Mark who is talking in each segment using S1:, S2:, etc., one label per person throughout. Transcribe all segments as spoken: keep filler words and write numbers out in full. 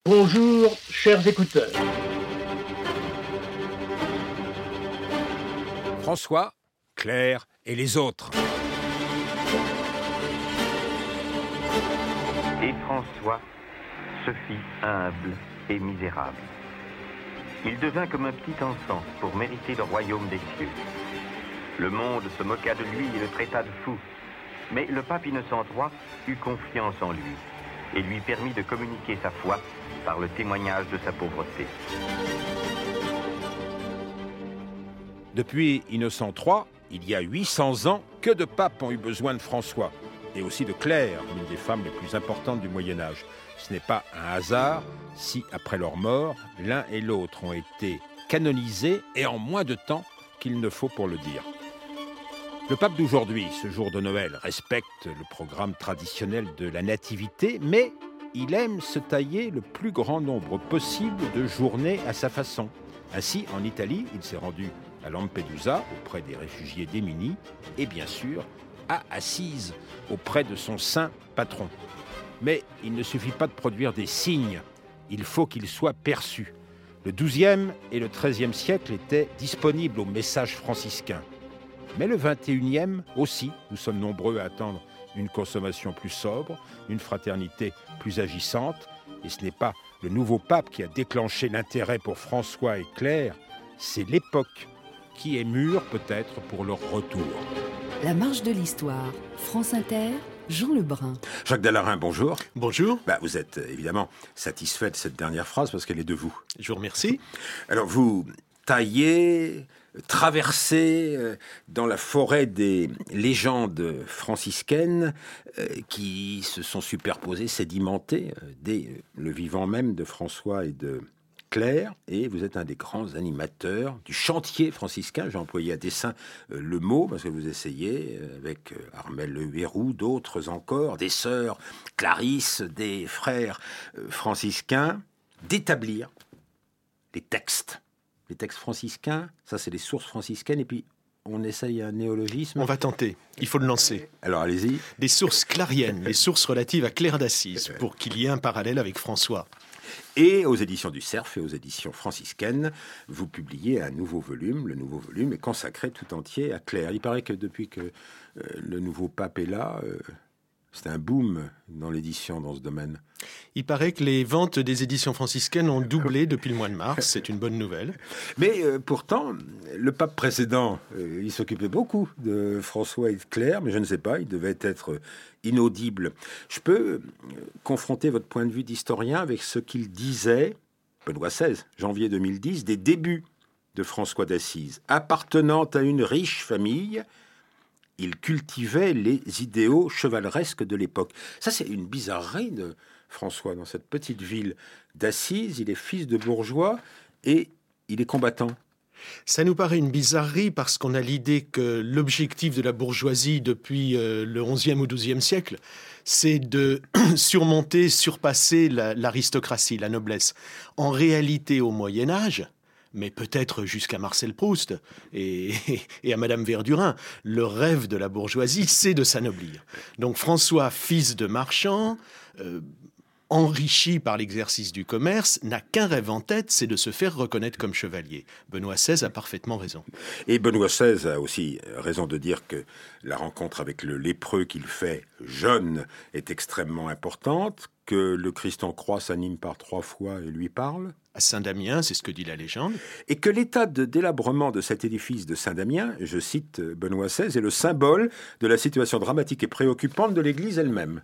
S1: Bonjour, chers écouteurs.
S2: François, Claire et les autres.
S3: Et François se fit humble et misérable. Il devint comme un petit enfant pour mériter le royaume des cieux. Le monde se moqua de lui et le traita de fou. Mais le pape Innocent trois eut confiance en lui et lui permit de communiquer sa foi par le témoignage de sa pauvreté.
S2: Depuis Innocent trois, il y a huit cents ans, que de papes ont eu besoin de François, et aussi de Claire, l'une des femmes les plus importantes du Moyen-Âge. Ce n'est pas un hasard si, après leur mort, l'un et l'autre ont été canonisés, et en moins de temps qu'il ne faut pour le dire. Le pape d'aujourd'hui, ce jour de Noël, respecte le programme traditionnel de la Nativité, mais il aime se tailler le plus grand nombre possible de journées à sa façon. Ainsi, en Italie, il s'est rendu à Lampedusa, auprès des réfugiés démunis, et bien sûr, à Assise, auprès de son saint patron. Mais il ne suffit pas de produire des signes, il faut qu'ils soient perçus. Le douzième et le treizième siècle étaient disponibles au message franciscain. Mais le vingt et unième aussi, nous sommes nombreux à attendre une consommation plus sobre, une fraternité plus agissante, et ce n'est pas le nouveau pape qui a déclenché l'intérêt pour François et Claire, c'est l'époque qui est mûre peut-être pour leur retour.
S4: La marche de l'histoire, France Inter, Jean Lebrun.
S2: Jacques Dallarin, bonjour.
S5: Bonjour.
S2: Bah, vous êtes évidemment satisfait de cette dernière phrase parce qu'elle est de vous.
S5: Je vous remercie.
S2: Alors vous taillez, traversez euh, dans la forêt des légendes franciscaines euh, qui se sont superposées, sédimentées euh, dès le vivant même de François et de Claire, et vous êtes un des grands animateurs du chantier franciscain. J'ai employé à dessein euh, le mot, parce que vous essayez, euh, avec euh, Armel Le Héroux, d'autres encore, des sœurs Clarisse, des frères euh, franciscains, d'établir les textes. Les textes franciscains, ça c'est les sources franciscaines, et puis on essaye un néologisme.
S5: On va tenter, il faut le lancer.
S2: Alors allez-y.
S5: Des sources clariennes, les sources relatives à Claire d'Assise, pour qu'il y ait un parallèle avec François.
S2: Et aux éditions du Cerf et aux éditions franciscaines, vous publiez un nouveau volume. Le nouveau volume est consacré tout entier à Claire. Il paraît que depuis que euh, le nouveau pape est là, euh, c'est un boom dans l'édition dans ce domaine.
S5: Il paraît que les ventes des éditions franciscaines ont doublé depuis le mois de mars. C'est une bonne nouvelle.
S2: Mais euh, pourtant, le pape précédent, euh, il s'occupait beaucoup de François et de Claire, mais je ne sais pas, il devait être inaudible. Je peux euh, confronter votre point de vue d'historien avec ce qu'il disait, Benoît seize, janvier deux mille dix, des débuts de François d'Assise. Appartenant à une riche famille, il cultivait les idéaux chevaleresques de l'époque. Ça, c'est une bizarrerie de François, dans cette petite ville d'Assise. Il est fils de bourgeois et il est combattant.
S5: Ça nous paraît une bizarrerie parce qu'on a l'idée que l'objectif de la bourgeoisie depuis euh, le onzième ou douzième siècle, c'est de surmonter, surpasser la, l'aristocratie, la noblesse. En réalité, au Moyen-Âge, mais peut-être jusqu'à Marcel Proust et, et à Madame Verdurin, le rêve de la bourgeoisie, c'est de s'anoblir. Donc François, fils de marchand, euh, enrichi par l'exercice du commerce, n'a qu'un rêve en tête, c'est de se faire reconnaître comme chevalier. Benoît seize a parfaitement raison.
S2: Et Benoît seize a aussi raison de dire que la rencontre avec le lépreux qu'il fait jeune est extrêmement importante, que le Christ en croix s'anime par trois fois et lui parle.
S5: À Saint-Damien, c'est ce que dit la légende.
S2: Et que l'état de délabrement de cet édifice de Saint-Damien, je cite Benoît seize, est le symbole de la situation dramatique et préoccupante de l'Église elle-même.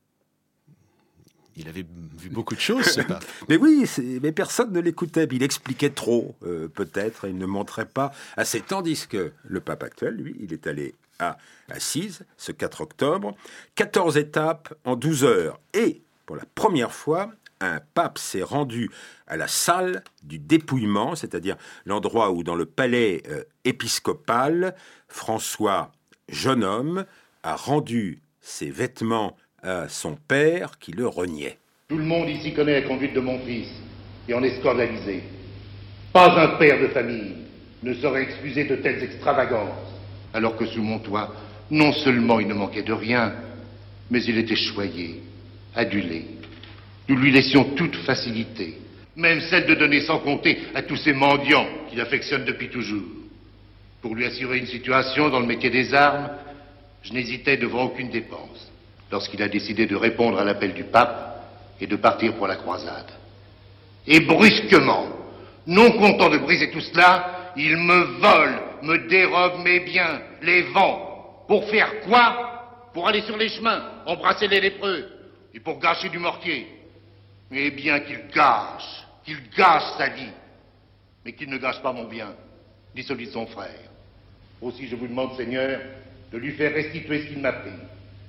S5: Il avait vu beaucoup de choses, ce pape.
S2: Mais oui, c'est, mais personne ne l'écoutait. Il expliquait trop, euh, peut-être, il ne montrait pas assez. Tandis que le pape actuel, lui, il est allé à Assise, ce quatre octobre, quatorze étapes en douze heures. Et, pour la première fois, un pape s'est rendu à la salle du dépouillement, c'est-à-dire l'endroit où, dans le palais euh, épiscopal, François, jeune homme, a rendu ses vêtements à son père qui le reniait.
S6: Tout le monde ici connaît la conduite de mon fils et en est scandalisé. Pas un père de famille ne saurait excuser de telles extravagances. Alors que sous mon toit, non seulement il ne manquait de rien, mais il était choyé, adulé. Nous lui laissions toute facilité, même celle de donner sans compter à tous ces mendiants qu'il affectionne depuis toujours. Pour lui assurer une situation dans le métier des armes, je n'hésitais devant aucune dépense, lorsqu'il a décidé de répondre à l'appel du pape et de partir pour la croisade. Et brusquement, non content de briser tout cela, il me vole, me dérobe mes biens, les vend. Pour faire quoi? Pour aller sur les chemins, embrasser les lépreux, et pour gâcher du mortier. Eh bien qu'il gâche, qu'il gâche sa vie, mais qu'il ne gâche pas mon bien, ni celui de son frère. Aussi je vous demande, Seigneur, de lui faire restituer ce qu'il m'a pris,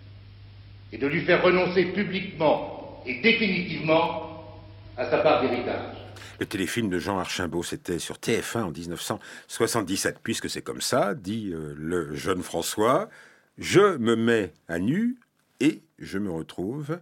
S6: et de lui faire renoncer publiquement et définitivement à sa part d'héritage.
S2: Le téléfilm de Jean Archimbaud, c'était sur T F un en dix-neuf cent soixante-dix-sept. Puisque c'est comme ça, dit euh, le jeune François, je me mets à nu et je me retrouve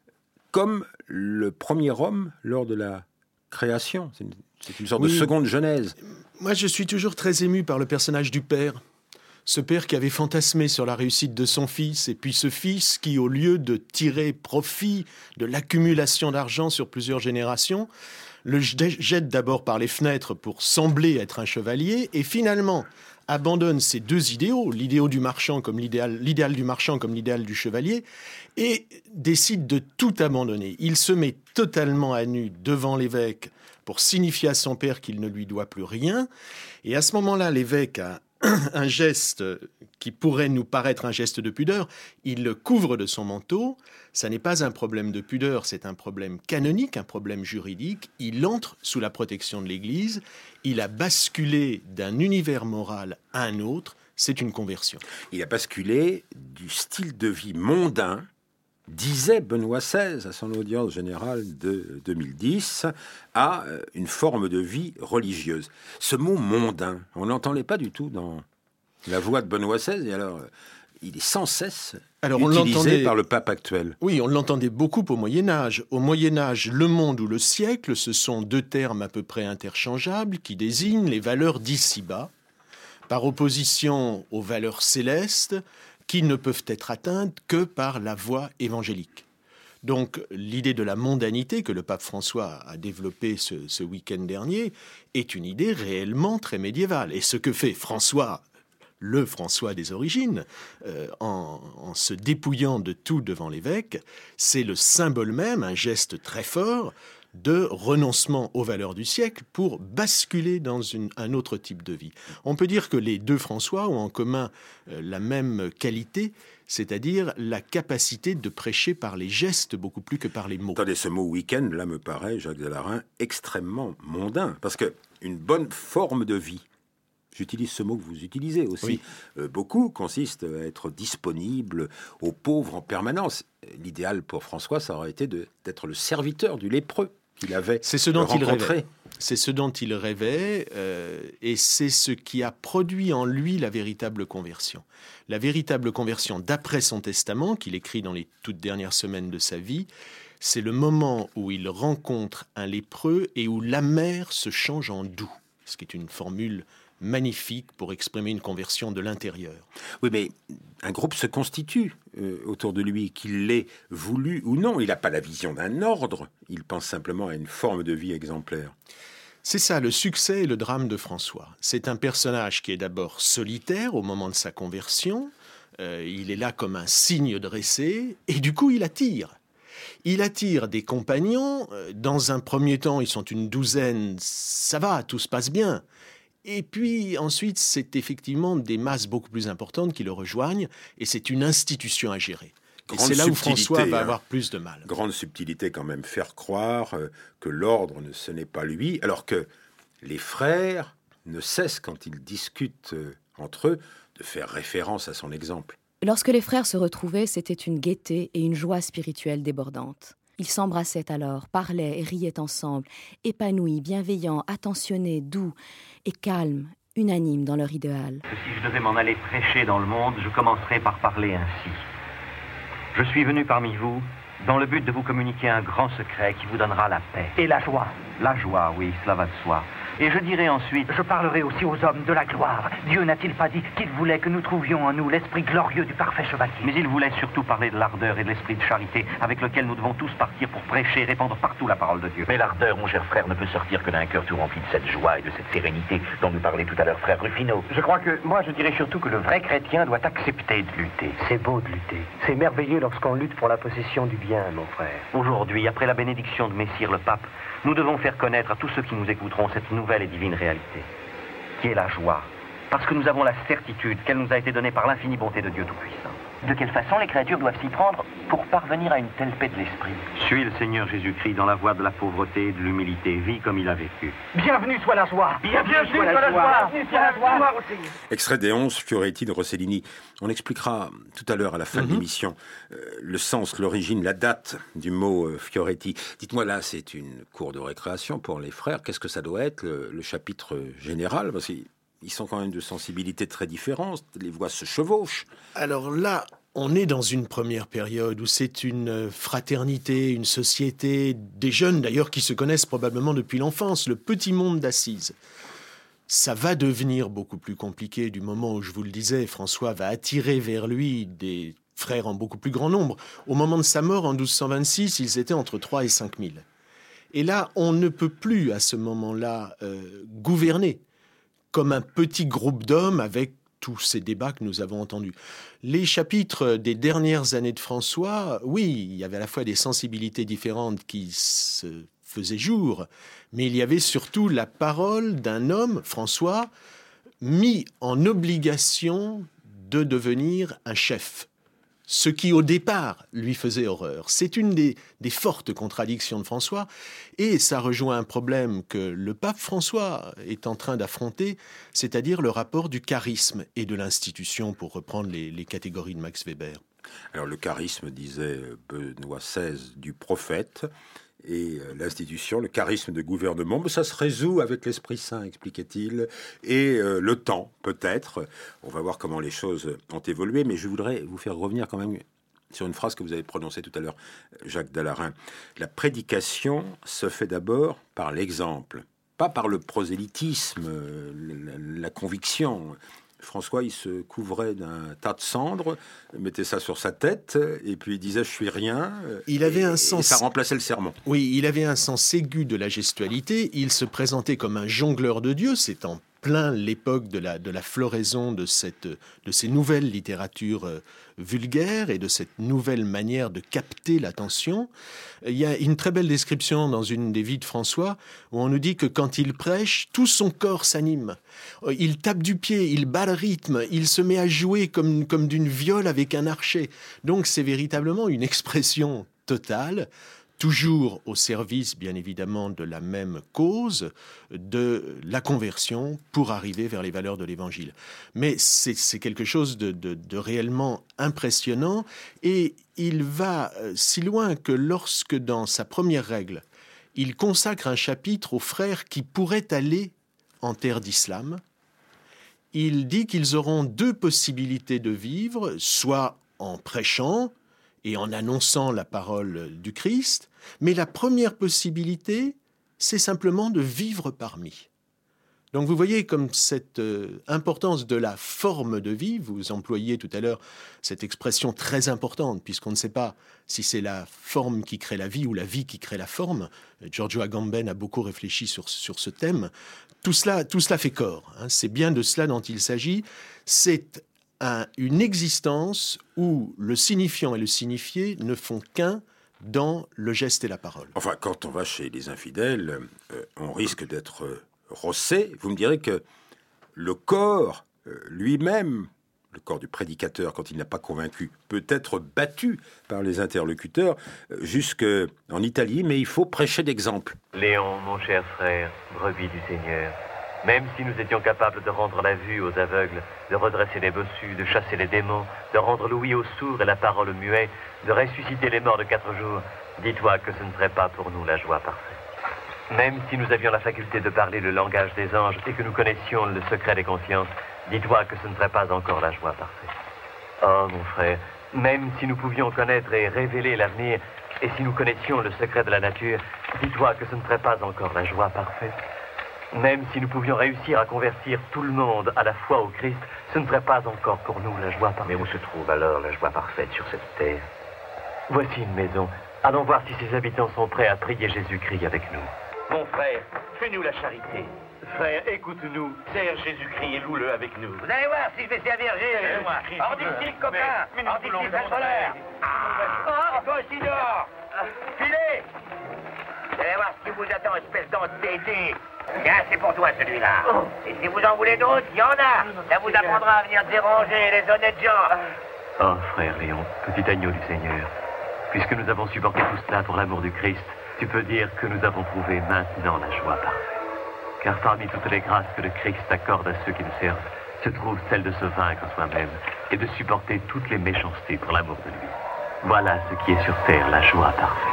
S2: comme le premier homme lors de la création. C'est une, c'est une sorte oui. de seconde genèse.
S5: Moi, je suis toujours très ému par le personnage du père. Ce père qui avait fantasmé sur la réussite de son fils, et puis ce fils qui, au lieu de tirer profit de l'accumulation d'argent sur plusieurs générations, le jette d'abord par les fenêtres pour sembler être un chevalier, et finalement abandonne ces deux idéaux, l'idéal du marchand comme l'idéal, l'idéal du marchand comme l'idéal du chevalier, et décide de tout abandonner. Il se met totalement à nu devant l'évêque pour signifier à son père qu'il ne lui doit plus rien, et à ce moment-là, l'évêque a un geste qui pourrait nous paraître un geste de pudeur, il le couvre de son manteau. Ça n'est pas un problème de pudeur, c'est un problème canonique, un problème juridique. Il entre sous la protection de l'Église, il a basculé d'un univers moral à un autre, c'est une conversion.
S2: Il a basculé du style de vie mondain, disait Benoît seize à son audience générale de deux mille dix, à une forme de vie religieuse. Ce mot mondain, on n'entendait pas du tout dans la voix de Benoît seize, et alors il est sans cesse alors, utilisé par le pape actuel.
S5: Oui, on l'entendait beaucoup au Moyen-Âge. Au Moyen-Âge, le monde ou le siècle, ce sont deux termes à peu près interchangeables qui désignent les valeurs d'ici-bas, par opposition aux valeurs célestes, qui ne peuvent être atteintes que par la voie évangélique. Donc l'idée de la mondanité que le pape François a développée ce, ce week-end dernier est une idée réellement très médiévale. Et ce que fait François, le François des origines, euh, en, en se dépouillant de tout devant l'évêque, c'est le symbole même, un geste très fort, de renoncement aux valeurs du siècle pour basculer dans une, un autre type de vie. On peut dire que les deux François ont en commun euh, la même qualité, c'est-à-dire la capacité de prêcher par les gestes beaucoup plus que par les mots.
S2: Attendez, ce mot week-end, là, me paraît, Jacques Dellarin, extrêmement mondain, parce qu'une bonne forme de vie, j'utilise ce mot que vous utilisez aussi, oui. euh, beaucoup, consiste à être disponible aux pauvres en permanence. L'idéal pour François, ça aurait été de, d'être le serviteur du lépreux qu'il avait
S5: c'est ce dont
S2: rencontré.
S5: Il rêvait. C'est ce dont il rêvait, euh, et c'est ce qui a produit en lui la véritable conversion. La véritable conversion, d'après son testament, qu'il écrit dans les toutes dernières semaines de sa vie, c'est le moment où il rencontre un lépreux et où l'amer se change en doux, ce qui est une formule magnifique pour exprimer une conversion de l'intérieur.
S2: Oui, mais un groupe se constitue euh, autour de lui, qu'il l'ait voulu ou non. Il n'a pas la vision d'un ordre, il pense simplement à une forme de vie exemplaire.
S5: C'est ça, le succès et le drame de François. C'est un personnage qui est d'abord solitaire au moment de sa conversion. Euh, il est là comme un cygne dressé, et du coup, il attire. Il attire des compagnons. Dans un premier temps, ils sont une douzaine. Ça va, tout se passe bien. Et puis ensuite, c'est effectivement des masses beaucoup plus importantes qui le rejoignent, et c'est une institution à gérer. Et c'est là où François va avoir plus de mal.
S2: Grande subtilité quand même, faire croire euh, que l'ordre, ce n'est pas lui, alors que les frères ne cessent, quand ils discutent euh, entre eux, de faire référence à son exemple.
S7: Lorsque les frères se retrouvaient, c'était une gaieté et une joie spirituelle débordante. Ils s'embrassaient alors, parlaient et riaient ensemble, épanouis, bienveillants, attentionnés, doux et calmes, unanimes dans leur idéal.
S3: Si je devais m'en aller prêcher dans le monde, je commencerais par parler ainsi. Je suis venu parmi vous dans le but de vous communiquer un grand secret qui vous donnera la paix.
S1: Et la joie.
S3: La joie, oui, cela va de soi. Et je dirai ensuite...
S8: Je parlerai aussi aux hommes de la gloire. Dieu n'a-t-il pas dit qu'il voulait que nous trouvions en nous l'esprit glorieux du parfait chevalier?
S3: Mais il voulait surtout parler de l'ardeur et de l'esprit de charité avec lequel nous devons tous partir pour prêcher et répandre partout la parole de Dieu.
S9: Mais l'ardeur, mon cher frère, ne peut sortir que d'un cœur tout rempli de cette joie et de cette sérénité dont nous parlait tout à l'heure frère Ruffino.
S10: Je crois que, moi, je dirais surtout que le vrai chrétien doit accepter de lutter.
S8: C'est beau de lutter. C'est merveilleux lorsqu'on lutte pour la possession du bien, mon frère.
S3: Aujourd'hui, après la bénédiction de Messire le Pape, nous devons faire connaître à tous ceux qui nous écouteront cette nouvelle et divine réalité, qui est la joie, parce que nous avons la certitude qu'elle nous a été donnée par l'infinie bonté de Dieu Tout-Puissant.
S10: De quelle façon les créatures doivent s'y prendre pour parvenir à une telle paix de l'esprit?
S3: Suis le Seigneur Jésus-Christ dans la voie de la pauvreté et de l'humilité. Vis comme il a vécu.
S8: Bienvenue soit la joie.
S10: Bienvenue, Bienvenue soit la joie.
S8: Bienvenue soit la joie.
S2: Extrait des onze Fioretti de Rossellini. On expliquera tout à l'heure à la fin
S5: Mm-hmm.
S2: de l'émission euh, le sens, l'origine, la date du mot euh, Fioretti. Dites-moi, là, c'est une cour de récréation pour les frères. Qu'est-ce que ça doit être, le, le chapitre général? Parce qu'ils ils sont quand même de sensibilités très différentes. Les voix se chevauchent.
S5: Alors là, on est dans une première période où c'est une fraternité, une société, des jeunes d'ailleurs qui se connaissent probablement depuis l'enfance, le petit monde d'Assise. Ça va devenir beaucoup plus compliqué du moment où, je vous le disais, François va attirer vers lui des frères en beaucoup plus grand nombre. Au moment de sa mort, en douze cent vingt-six, ils étaient entre trois et cinq mille. Et là, on ne peut plus, à ce moment-là, euh, gouverner comme un petit groupe d'hommes avec tous ces débats que nous avons entendus. Les chapitres des dernières années de François, oui, il y avait à la fois des sensibilités différentes qui se faisaient jour, mais il y avait surtout la parole d'un homme, François, mis en obligation de devenir un chef. Ce qui, au départ, lui faisait horreur. C'est une des, des fortes contradictions de François, et ça rejoint un problème que le pape François est en train d'affronter, c'est-à-dire le rapport du charisme et de l'institution, pour reprendre les, les catégories de Max Weber.
S2: Alors, le charisme, disait Benoît seize, du prophète, et l'institution, le charisme de gouvernement, mais ça se résout avec l'Esprit Saint, expliquait-il, et euh, le temps, peut-être. On va voir comment les choses ont évolué, mais je voudrais vous faire revenir quand même sur une phrase que vous avez prononcée tout à l'heure, Jacques Dallarin. La prédication se fait d'abord par l'exemple, pas par le prosélytisme, la, la conviction. François, il se couvrait d'un tas de cendres, mettait ça sur sa tête, et puis il disait « je suis rien ».
S5: Il avait un sens...
S2: Et ça remplaçait le sermon.
S5: Oui, il avait un sens aigu de la gestualité. Il se présentait comme un jongleur de Dieu. C'est en plein l'époque de la, de la floraison de, cette, de ces nouvelles littératures euh, vulgaires et de cette nouvelle manière de capter l'attention. Il y a une très belle description dans une des vies de François où on nous dit que quand il prêche, tout son corps s'anime. Il tape du pied, il bat le rythme, il se met à jouer comme, comme d'une viole avec un archet. Donc c'est véritablement une expression totale, toujours au service, bien évidemment, de la même cause, de la conversion pour arriver vers les valeurs de l'Évangile. Mais c'est, c'est quelque chose de, de, de réellement impressionnant, et il va si loin que lorsque, dans sa première règle, il consacre un chapitre aux frères qui pourraient aller en terre d'islam, il dit qu'ils auront deux possibilités de vivre, soit en prêchant et en annonçant la parole du Christ, mais la première possibilité, c'est simplement de vivre parmi. Donc vous voyez comme cette euh, importance de la forme de vie, vous employiez tout à l'heure cette expression très importante, puisqu'on ne sait pas si c'est la forme qui crée la vie ou la vie qui crée la forme. Giorgio Agamben a beaucoup réfléchi sur, sur ce thème. Tout cela, tout cela fait corps, hein. C'est bien de cela dont il s'agit. C'est un, une existence où le signifiant et le signifié ne font qu'un dans le geste et la parole.
S2: Enfin, quand on va chez les infidèles, euh, on risque d'être euh, rossé. Vous me direz que le corps euh, lui-même, le corps du prédicateur, quand il n'a pas convaincu, peut être battu par les interlocuteurs euh, jusqu'en Italie, mais il faut prêcher d'exemple.
S3: Léon, mon cher frère, brebis du Seigneur, même si nous étions capables de rendre la vue aux aveugles, de redresser les bossus, de chasser les démons, de rendre l'ouïe aux sourds et la parole aux muets, de ressusciter les morts de quatre jours, dis-toi que ce ne serait pas pour nous la joie parfaite. Même si nous avions la faculté de parler le langage des anges et que nous connaissions le secret des consciences, dis-toi que ce ne serait pas encore la joie parfaite. Oh, mon frère, même si nous pouvions connaître et révéler l'avenir, et si nous connaissions le secret de la nature, dis-toi que ce ne serait pas encore la joie parfaite.
S10: Même si nous pouvions réussir à convertir tout le monde à la foi au Christ, ce ne serait pas encore pour nous la joie parfaite.
S9: Mais où se trouve alors la joie parfaite sur cette terre?
S10: Voici une maison. Allons voir si ses habitants sont prêts à prier Jésus-Christ avec nous.
S9: Mon frère, fais-nous la charité. Frère, écoute-nous. Sers Jésus-Christ et loue-le avec nous.
S3: Vous allez voir si je vais servir Jésus, moi. Hors d'ici, copain. Hors d'ici, sale voleur. Ah, toi aussi dehors. Filez. Vous allez voir ce qui vous attend, espèce d'entêté. Tiens, c'est pour toi, celui-là. Et si vous en voulez d'autres, il y en a. Ça vous apprendra à venir déranger les honnêtes gens.
S10: Oh, frère Léon, petit agneau du Seigneur, puisque nous avons supporté tout cela pour l'amour du Christ, tu peux dire que nous avons trouvé maintenant la joie parfaite. Car parmi toutes les grâces que le Christ accorde à ceux qui le servent, se trouve celle de se vaincre soi-même et de supporter toutes les méchancetés pour l'amour de lui. Voilà ce qui est sur terre la joie parfaite.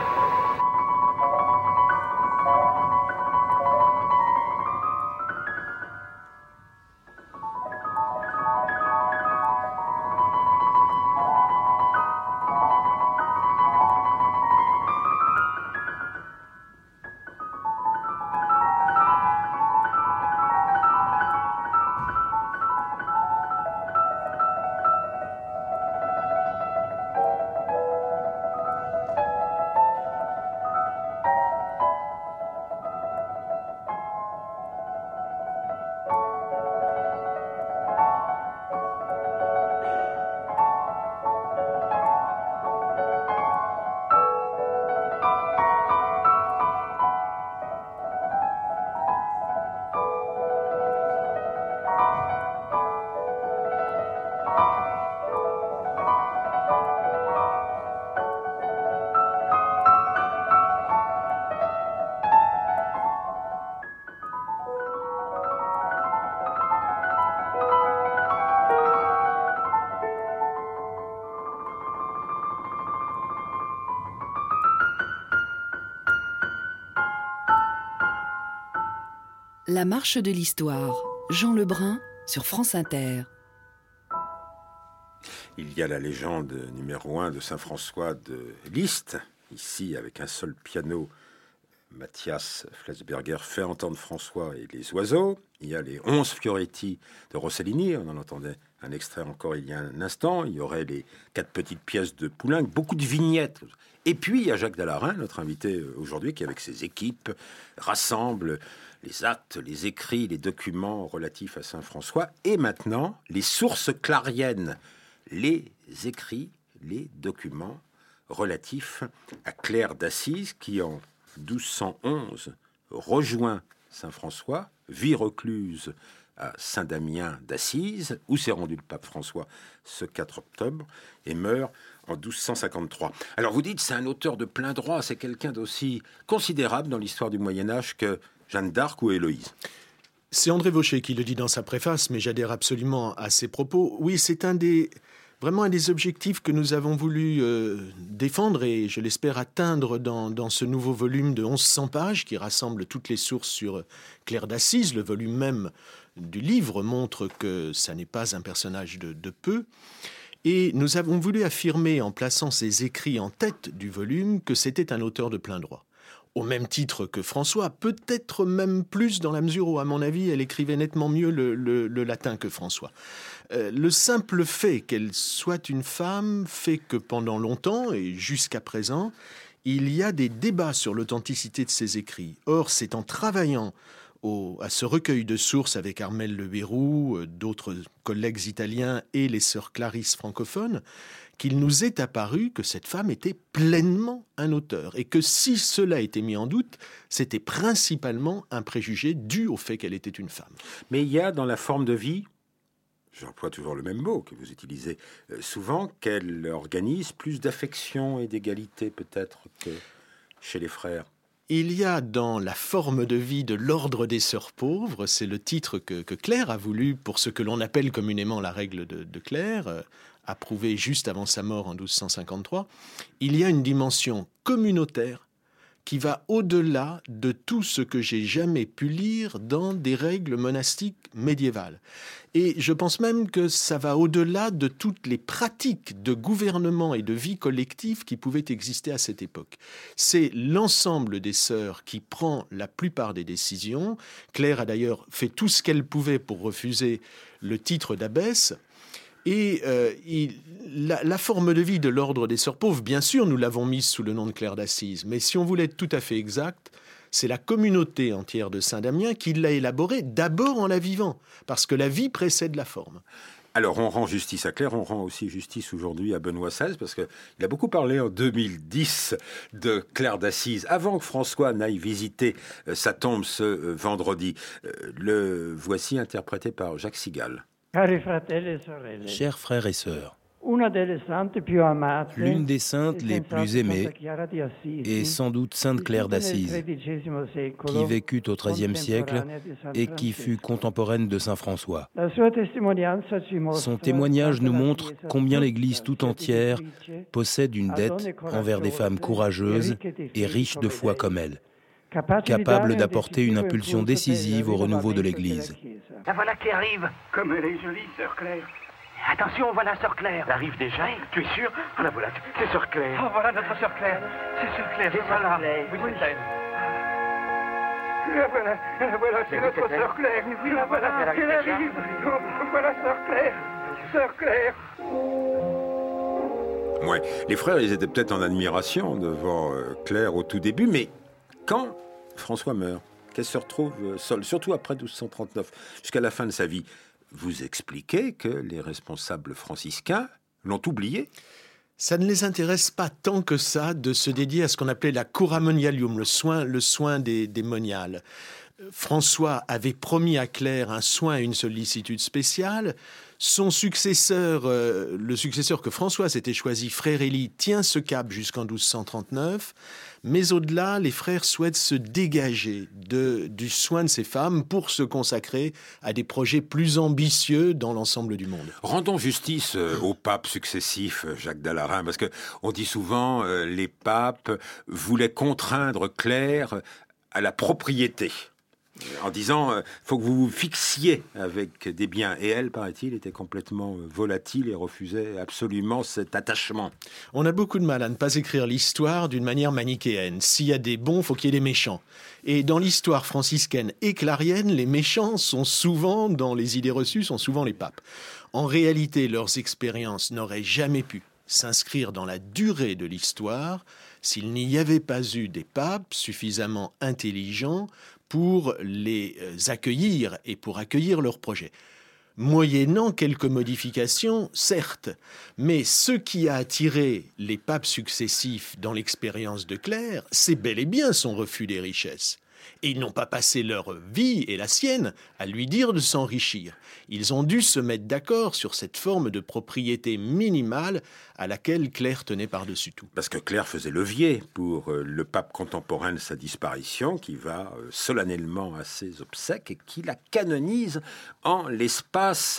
S4: La marche de l'histoire, Jean Lebrun sur France Inter.
S2: Il y a la légende numéro un de Saint François de Liszt, ici avec un seul piano. Matthias Flesberger fait entendre François et les oiseaux. Il y a les onze Fioretti de Rossellini, on en entendait un extrait encore il y a un instant. Il y aurait les quatre petites pièces de Poulenc, beaucoup de vignettes. Et puis il y a Jacques Dallarin, notre invité aujourd'hui, qui avec ses équipes rassemble les actes, les écrits, les documents relatifs à Saint François. Et maintenant, les sources clariennes, les écrits, les documents relatifs à Claire d'Assise, qui en douze cent onze rejoint Saint François, vit recluse à Saint-Damien d'Assise, où s'est rendu le pape François ce quatre octobre, et meurt en douze cent cinquante-trois. Alors vous dites, c'est un auteur de plein droit, c'est quelqu'un d'aussi considérable dans l'histoire du Moyen-Âge que Jeanne d'Arc ou Héloïse.
S5: C'est André Vaucher qui le dit dans sa préface, mais j'adhère absolument à ses propos. Oui, c'est un des... Vraiment un des objectifs que nous avons voulu euh, défendre et, je l'espère, atteindre dans, dans ce nouveau volume de mille cent pages qui rassemble toutes les sources sur Claire d'Assise. Le volume même du livre montre que ça n'est pas un personnage de, de peu. Et nous avons voulu affirmer, en plaçant ses écrits en tête du volume, que c'était un auteur de plein droit. Au même titre que François, peut-être même plus dans la mesure où, à mon avis, elle écrivait nettement mieux le, le, le latin que François. Euh, le simple fait qu'elle soit une femme fait que pendant longtemps, et jusqu'à présent, il y a des débats sur l'authenticité de ses écrits. Or, c'est en travaillant au, à ce recueil de sources avec Armel Le Béroux, euh, d'autres collègues italiens et les sœurs Clarisse francophones, qu'il nous est apparu que cette femme était pleinement un auteur et que si cela était mis en doute, c'était principalement un préjugé dû au fait qu'elle était une femme.
S2: Mais il y a dans la forme de vie, j'emploie toujours le même mot que vous utilisez souvent, qu'elle organise plus d'affection et d'égalité peut-être que chez les frères.
S5: Il y a dans la forme de vie de l'ordre des sœurs pauvres, c'est le titre que, que Claire a voulu pour ce que l'on appelle communément la règle de, de Claire, euh, approuvée juste avant sa mort en douze cent cinquante-trois, il y a une dimension communautaire qui va au-delà de tout ce que j'ai jamais pu lire dans des règles monastiques médiévales. Et je pense même que ça va au-delà de toutes les pratiques de gouvernement et de vie collective qui pouvaient exister à cette époque. C'est l'ensemble des sœurs qui prend la plupart des décisions. Claire a d'ailleurs fait tout ce qu'elle pouvait pour refuser le titre d'abbesse. Et euh, il, la, la forme de vie de l'ordre des Sœurs Pauvres, bien sûr, nous l'avons mise sous le nom de Claire d'Assise, mais si on voulait être tout à fait exact, c'est la communauté entière de Saint-Damien qui l'a élaborée d'abord en la vivant, parce que la vie précède la forme.
S2: Alors, on rend justice à Claire, on rend aussi justice aujourd'hui à Benoît seize, parce qu'il a beaucoup parlé en deux mille dix de Claire d'Assise, avant que François n'aille visiter sa tombe ce vendredi. Le voici interprété par Jacques Sigal.
S11: Chers frères et sœurs, l'une des saintes les plus aimées est sans doute Sainte Claire d'Assise, qui vécut au treizième siècle et qui fut contemporaine de Saint François. Son témoignage nous montre combien l'Église tout entière possède une dette envers des femmes courageuses et riches de foi comme elle, capables d'apporter une impulsion décisive au renouveau de l'Église.
S8: La voilà qui arrive. Comme elle est jolie, Sœur Claire. Attention, voilà Sœur Claire.
S9: Elle arrive déjà. Tu es sûr? Ah, la voilà, c'est Sœur Claire.
S8: Oh, voilà notre Sœur Claire. C'est Sœur Claire, c'est voilà. Oui, c'est elle. La voilà, la voilà, c'est notre Sœur Claire. Oui, la voilà, elle arrive. Voilà Sœur Claire. Sœur Claire.
S2: Ouais, les frères, ils étaient peut-être en admiration devant euh, Claire au tout début, mais quand François meurt, qu'elle se retrouve seule, surtout après douze cent trente-neuf, jusqu'à la fin de sa vie, vous expliquez que les responsables franciscains l'ont oublié?
S5: Ça ne les intéresse pas tant que ça de se dédier à ce qu'on appelait la cura monialium, le soin, le soin des, des moniales. François avait promis à Claire un soin et une sollicitude spéciale. Son successeur, euh, le successeur que François s'était choisi, Frère Élie, tient ce cap jusqu'en douze cent trente-neuf. Mais au-delà, les frères souhaitent se dégager de, du soin de ces femmes pour se consacrer à des projets plus ambitieux dans l'ensemble du monde.
S2: Rendons justice euh, aux papes successifs, Jacques Dallarin, parce qu'on dit souvent euh, les papes voulaient contraindre Claire à la propriété, en disant euh, faut que vous vous fixiez avec des biens. Et elle, paraît-il, était complètement volatile et refusait absolument cet attachement.
S5: On a beaucoup de mal à ne pas écrire l'histoire d'une manière manichéenne. S'il y a des bons, il faut qu'il y ait des méchants. Et dans l'histoire franciscaine et clarienne, les méchants sont souvent, dans les idées reçues, sont souvent les papes. En réalité, leurs expériences n'auraient jamais pu s'inscrire dans la durée de l'histoire s'il n'y avait pas eu des papes suffisamment intelligents pour les accueillir et pour accueillir leurs projets. Moyennant quelques modifications, certes, mais ce qui a attiré les papes successifs dans l'expérience de Claire, c'est bel et bien son refus des richesses. Et ils n'ont pas passé leur vie et la sienne à lui dire de s'enrichir. Ils ont dû se mettre d'accord sur cette forme de propriété minimale à laquelle Claire tenait par-dessus tout.
S2: Parce que Claire faisait levier pour le pape contemporain de sa disparition, qui va solennellement à ses obsèques et qui la canonise en l'espace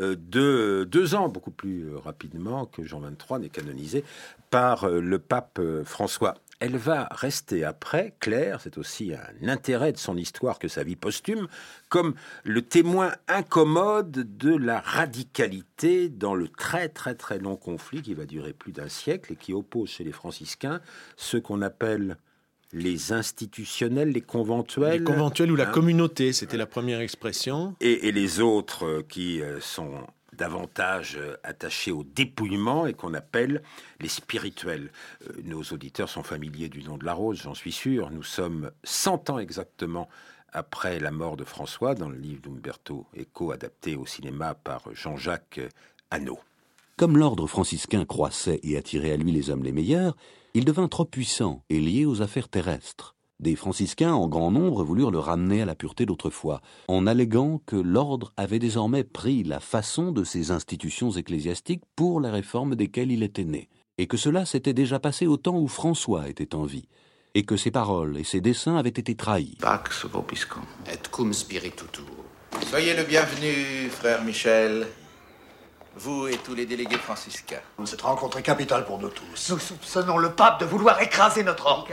S2: de deux ans, beaucoup plus rapidement que Jean vingt-trois n'est canonisé par le pape François. Elle va rester après, Claire, c'est aussi un intérêt de son histoire que sa vie posthume, comme le témoin incommode de la radicalité dans le très très très long conflit qui va durer plus d'un siècle et qui oppose chez les franciscains ce qu'on appelle les institutionnels, les conventuels.
S5: Les conventuels ou la
S2: hein,
S5: communauté, c'était la première expression.
S2: Et, et les autres qui sont davantage attachés au dépouillement et qu'on appelle les spirituels. Nos auditeurs sont familiers du nom de la rose, j'en suis sûr. Nous sommes cent ans exactement après la mort de François, dans le livre d'Umberto Eco, adapté au cinéma par Jean-Jacques Hano.
S12: Comme l'ordre franciscain croissait et attirait à lui les hommes les meilleurs, il devint trop puissant et lié aux affaires terrestres. Des franciscains en grand nombre voulurent le ramener à la pureté d'autrefois, en alléguant que l'ordre avait désormais pris la façon de ses institutions ecclésiastiques pour la réforme desquelles il était né, et que cela s'était déjà passé au temps où François était en vie, et que ses paroles et ses desseins avaient été trahis.
S13: Pax vobiscum. Et cum spiritu tuo. Soyez le bienvenu, frère Michel. Vous et tous les délégués franciscains.
S14: Cette rencontre est capitale pour nous tous.
S15: Nous soupçonnons le pape de vouloir écraser notre ordre.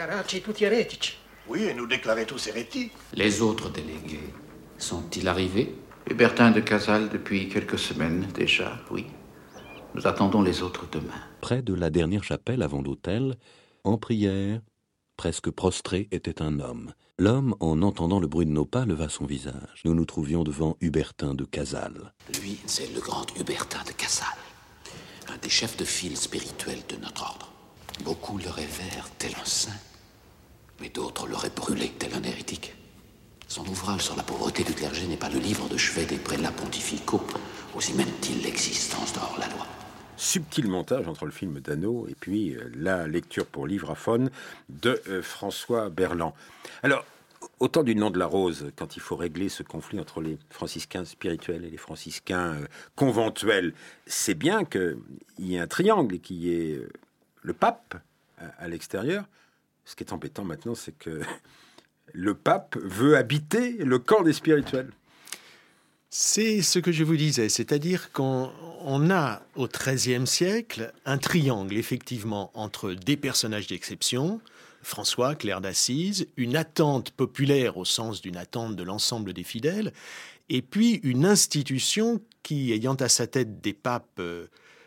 S14: Oui, et nous déclarer tous hérétiques.
S16: Les autres délégués sont-ils arrivés? Hubertin de Casal depuis quelques semaines déjà, oui. Nous attendons les autres demain.
S12: Près de la dernière chapelle avant l'autel, en prière, presque prostré, était un homme. L'homme, en entendant le bruit de nos pas, leva son visage. Nous nous trouvions devant Hubertin de Casal.
S16: Lui, c'est le grand Hubertin de Casal, un des chefs de file spirituels de notre ordre. Beaucoup le révèrent tel un saint, mais d'autres l'auraient brûlé tel un hérétique. Son ouvrage sur la pauvreté du clergé n'est pas le livre de chevet des prélats pontificaux, aussi mène-t-il l'existence d'hors la loi.
S2: Subtil montage entre le film d'Hannot et puis euh, la lecture pour livraphone de euh, François Berland. Alors, au temps du nom de la rose, quand il faut régler ce conflit entre les franciscains spirituels et les franciscains euh, conventuels, c'est bien qu'il y ait un triangle et qu'il y ait euh, le pape à, à l'extérieur. Ce qui est embêtant maintenant, c'est que le pape veut habiter le camp des spirituels.
S5: C'est ce que je vous disais, c'est-à-dire qu'on on a au treizième siècle un triangle effectivement entre des personnages d'exception, François, Claire d'Assise, une attente populaire au sens d'une attente de l'ensemble des fidèles, et puis une institution qui, ayant à sa tête des papes euh,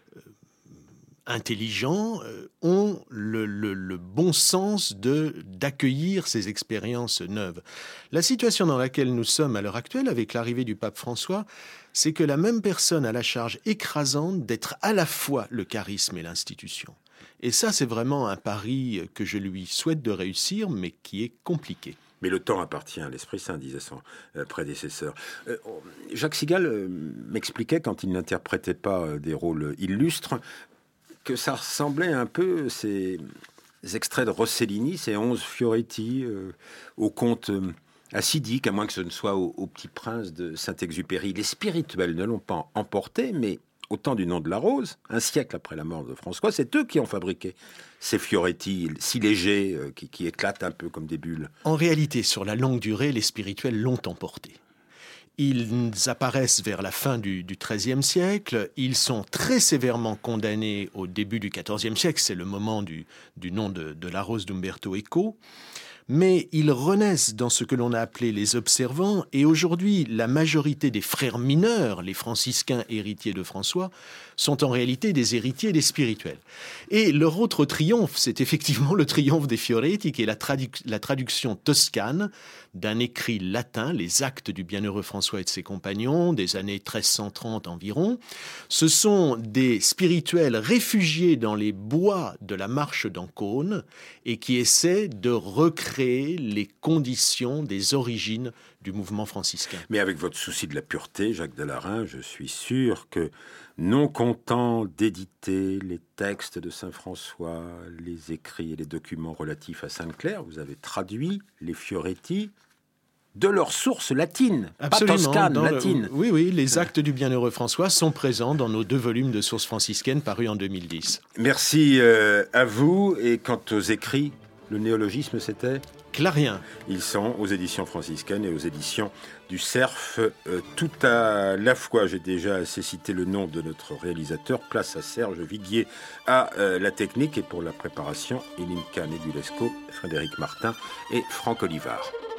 S5: intelligents, euh, ont le, le, le bon sens de, d'accueillir ces expériences neuves. La situation dans laquelle nous sommes à l'heure actuelle, avec l'arrivée du pape François, c'est que la même personne a la charge écrasante d'être à la fois le charisme et l'institution. Et ça, c'est vraiment un pari que je lui souhaite de réussir, mais qui est compliqué.
S2: Mais le temps appartient à l'Esprit Saint, disait son euh, prédécesseur. Euh, Jacques Sigal euh, m'expliquait, quand il n'interprétait pas euh, des rôles illustres, que ça ressemblait un peu, ces extraits de Rossellini, ces onze Fioretti, euh, au conte euh, acidique, à moins que ce ne soit au, au Petit Prince de Saint-Exupéry. Les spirituels ne l'ont pas emporté, mais au temps du nom de la rose, un siècle après la mort de François, c'est eux qui ont fabriqué ces Fioretti si légers, euh, qui, qui éclatent un peu comme des bulles.
S5: En réalité, sur la longue durée, les spirituels l'ont emporté. Ils apparaissent vers la fin du XIIIe siècle. Ils sont très sévèrement condamnés au début du quatorzième siècle. C'est le moment du, du nom de, de la rose d'Umberto Eco. Mais ils renaissent dans ce que l'on a appelé les observants. Et aujourd'hui, la majorité des frères mineurs, les franciscains héritiers de François, sont en réalité des héritiers des spirituels. Et leur autre triomphe, c'est effectivement le triomphe des Fioretti, qui est la, tradu- la traduction toscane d'un écrit latin, les Actes du bienheureux François et de ses compagnons, des années treize cent trente environ. Ce sont des spirituels réfugiés dans les bois de la Marche d'Ancône et qui essaient de recréer les conditions des origines du mouvement franciscain.
S2: Mais avec votre souci de la pureté, Jacques Delarin, je suis sûr que, non content d'éditer les textes de saint François, les écrits et les documents relatifs à Sainte-Claire, vous avez traduit les Fioretti de leur source latine,
S5: Absolument,
S2: pas toscane,
S5: le,
S2: latine.
S5: Oui, oui, les Actes du bienheureux François sont présents dans nos deux volumes de sources franciscaines parus en deux mille dix.
S2: Merci euh, à vous. Et quant aux écrits, le néologisme, c'était
S5: Clarien.
S2: Ils sont aux éditions franciscaines et aux éditions du Cerf. Euh, tout à la fois, j'ai déjà assez cité le nom de notre réalisateur. Place à Serge Viguier à euh, la technique, et pour la préparation, Elinka Negulesco, Frédéric Martin et Franck Olivard.